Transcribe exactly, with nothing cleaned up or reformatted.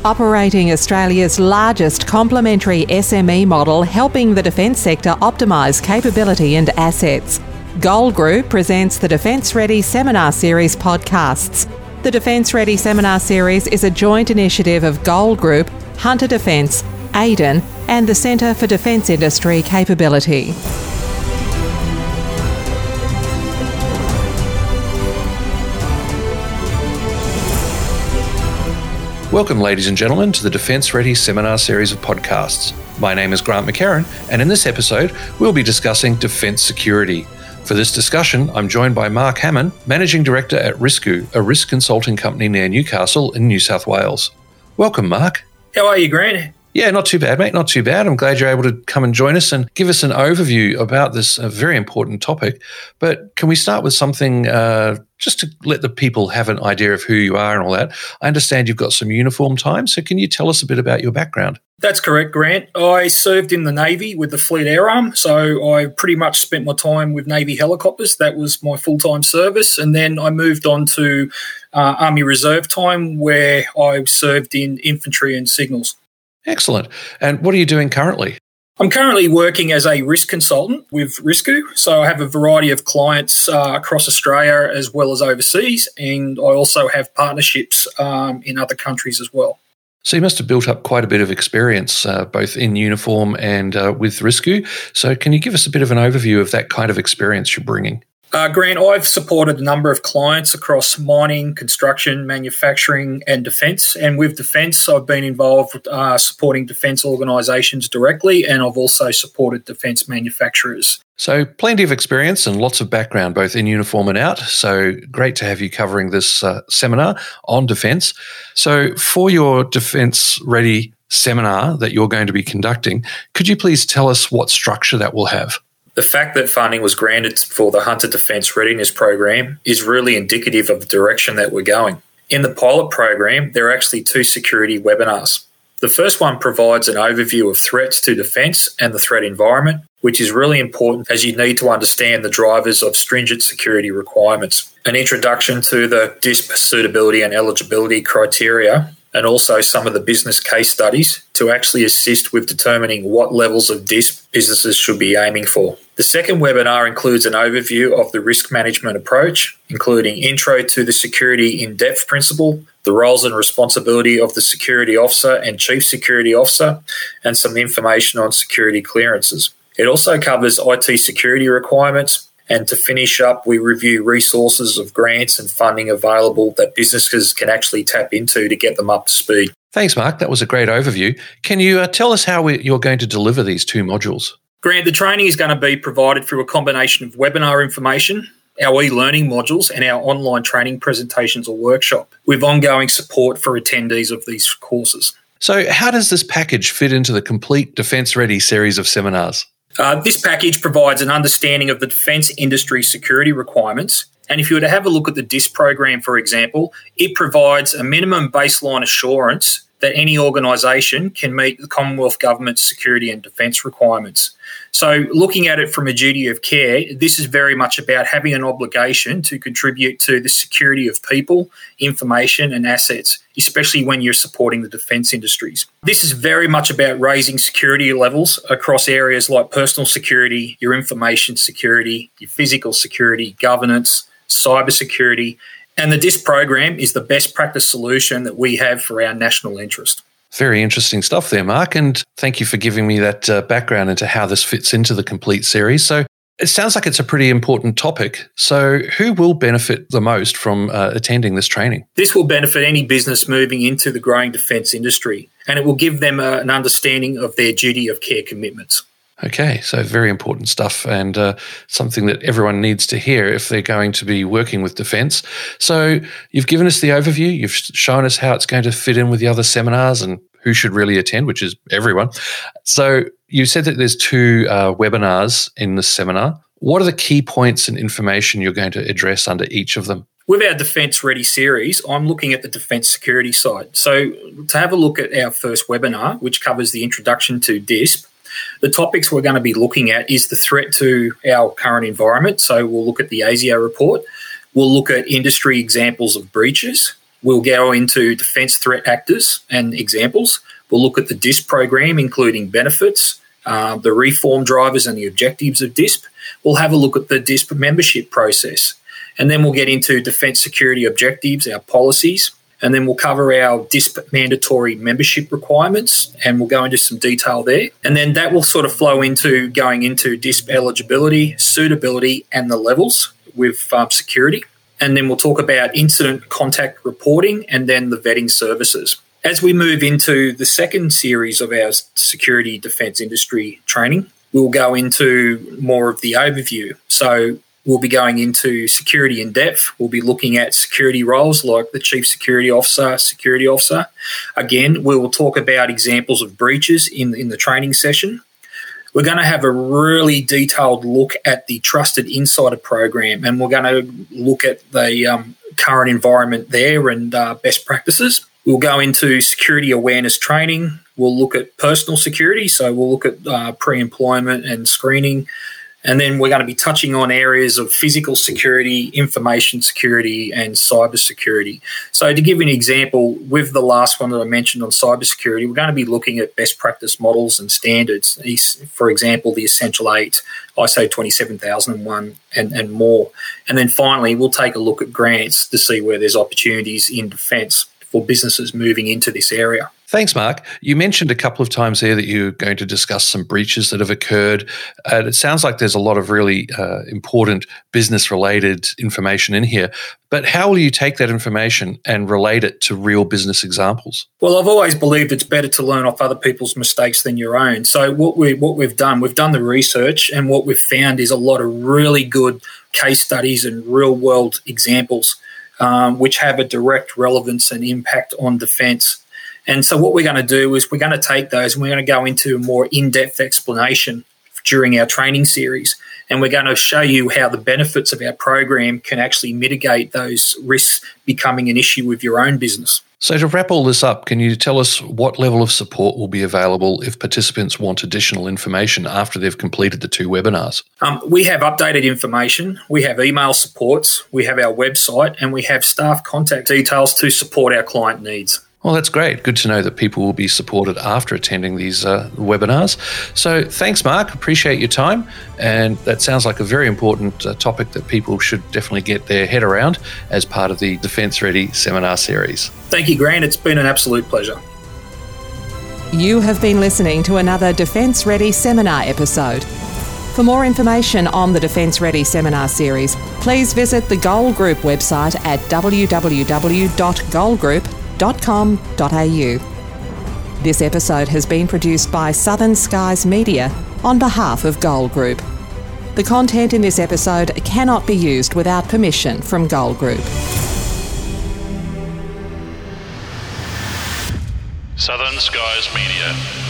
operating Australia's largest complementary S M E model, helping the defence sector optimise capability and assets. Gold Group presents the Defence Ready Seminar Series podcasts. The Defence Ready Seminar Series is a joint initiative of Gold Group, Hunter Defence, Aiden and the Centre for Defence Industry Capability. Welcome, ladies and gentlemen, to the Defence Ready Seminar Series of podcasts. My name is Grant McCarran, and in this episode, we'll be discussing defence security. For this discussion, I'm joined by Mark Hammond, Managing Director at Risku, a risk consulting company near Newcastle in New South Wales. Welcome, Mark. How are you, Grant? Yeah, not too bad, mate, not too bad. I'm glad you're able to come and join us and give us an overview about this uh, very important topic. But can we start with something uh, just to let the people have an idea of who you are and all that? I understand you've got some uniform time, so can you tell us a bit about your background? That's correct, Grant. I served in the Navy with the Fleet Air Arm, so I pretty much spent my time with Navy helicopters. That was my full-time service. And then I moved on to uh, Army Reserve time, where I served in infantry and signals. Excellent. And what are you doing currently? I'm currently working as a risk consultant with Risku. So I have a variety of clients uh, across Australia as well as overseas, and I also have partnerships um, in other countries as well. So you must have built up quite a bit of experience, uh, both in uniform and uh, with Risku. So can you give us a bit of an overview of that kind of experience you're bringing? Uh, Grant, I've supported a number of clients across mining, construction, manufacturing and defence. And with defence, I've been involved with uh, supporting defence organisations directly, and I've also supported defence manufacturers. So plenty of experience and lots of background, both in uniform and out. So great to have you covering this uh, seminar on defence. So for your Defence Ready seminar that you're going to be conducting, could you please tell us what structure that will have? The fact that funding was granted for the Hunter Defence Readiness Program is really indicative of the direction that we're going. In the pilot program, there are actually two security webinars. The first one provides an overview of threats to defence and the threat environment, which is really important as you need to understand the drivers of stringent security requirements. An introduction to the D I S P suitability and eligibility criteria, and also some of the business case studies to actually assist with determining what levels of D I S P businesses should be aiming for. The second webinar includes an overview of the risk management approach, including intro to the security in-depth principle, the roles and responsibility of the security officer and chief security officer, and some information on security clearances. It also covers I T security requirements, and to finish up, we review resources of grants and funding available that businesses can actually tap into to get them up to speed. Thanks, Mark. That was a great overview. Can you uh, tell us how we, you're going to deliver these two modules? Grant, the training is going to be provided through a combination of webinar information, our e-learning modules, and our online training presentations or workshop, with ongoing support for attendees of these courses. So how does this package fit into the complete Defence Ready series of seminars? Uh, this package provides an understanding of the defence industry security requirements. And if you were to have a look at the D I S program, for example, it provides a minimum baseline assurance that any organisation can meet the Commonwealth Government's security and defence requirements. So looking at it from a duty of care, this is very much about having an obligation to contribute to the security of people, information and assets, especially when you're supporting the defence industries. This is very much about raising security levels across areas like personal security, your information security, your physical security, governance, cyber security, and the D I S program is the best practice solution that we have for our national interest. Very interesting stuff there, Mark, and thank you for giving me that uh, background into how this fits into the complete series. So it sounds like it's a pretty important topic. So who will benefit the most from uh, attending this training? This will benefit any business moving into the growing defence industry, and it will give them uh, an understanding of their duty of care commitments. Okay, so very important stuff and uh, something that everyone needs to hear if they're going to be working with defence. So you've given us the overview, you've shown us how it's going to fit in with the other seminars and who should really attend, which is everyone. So you said that there's two uh, webinars in this seminar. What are the key points and information you're going to address under each of them? With our Defence Ready series, I'm looking at the defence security side. So to have a look at our first webinar, which covers the introduction to D I S P, the topics we're going to be looking at is the threat to our current environment. So we'll look at the ASIO report. We'll look at industry examples of breaches. We'll go into defence threat actors and examples. We'll look at the D I S P program, including benefits, uh, the reform drivers and the objectives of D I S P. We'll have a look at the D I S P membership process. And then we'll get into defence security objectives, our policies. And then we'll cover our D I S P mandatory membership requirements, and we'll go into some detail there. And then that will sort of flow into going into D I S P eligibility, suitability, and the levels with um, security. And then we'll talk about incident contact reporting and then the vetting services. As we move into the second series of our security defence industry training, we'll go into more of the overview. So we'll be going into security in depth. We'll be looking at security roles like the Chief Security Officer, Security Officer. Again, we will talk about examples of breaches in, in the training session. We're going to have a really detailed look at the Trusted Insider program, and we're going to look at the um, current environment there and uh, best practices. We'll go into security awareness training. We'll look at personal security, so we'll look at uh, pre-employment and screening. And then we're going to be touching on areas of physical security, information security, and cyber security. So to give you an example, with the last one that I mentioned on cyber security, we're going to be looking at best practice models and standards. For example, the Essential eight, I S O twenty-seven thousand one, and, and more. And then finally, we'll take a look at grants to see where there's opportunities in defence for businesses moving into this area. Thanks, Mark. You mentioned a couple of times there that you're going to discuss some breaches that have occurred. And it sounds like there's a lot of really uh, important business-related information in here. But how will you take that information and relate it to real business examples? Well, I've always believed it's better to learn off other people's mistakes than your own. So what, we, what we've done, we've done the research, and what we've found is a lot of really good case studies and real-world examples um, which have a direct relevance and impact on defence. And so what we're going to do is we're going to take those and we're going to go into a more in-depth explanation during our training series. And we're going to show you how the benefits of our program can actually mitigate those risks becoming an issue with your own business. So to wrap all this up, can you tell us what level of support will be available if participants want additional information after they've completed the two webinars? Um, we have updated information. We have email supports. We have our website, and we have staff contact details to support our client needs. Well, that's great. Good to know that people will be supported after attending these uh, webinars. So thanks, Mark. Appreciate your time. And that sounds like a very important uh, topic that people should definitely get their head around as part of the Defence Ready seminar series. Thank you, Grant. It's been an absolute pleasure. You have been listening to another Defence Ready seminar episode. For more information on the Defence Ready seminar series, please visit the Goal Group website at w w w dot goal group dot com dot a u. This episode has been produced by Southern Skies Media on behalf of Goal Group. The content in this episode cannot be used without permission from Goal Group. Southern Skies Media.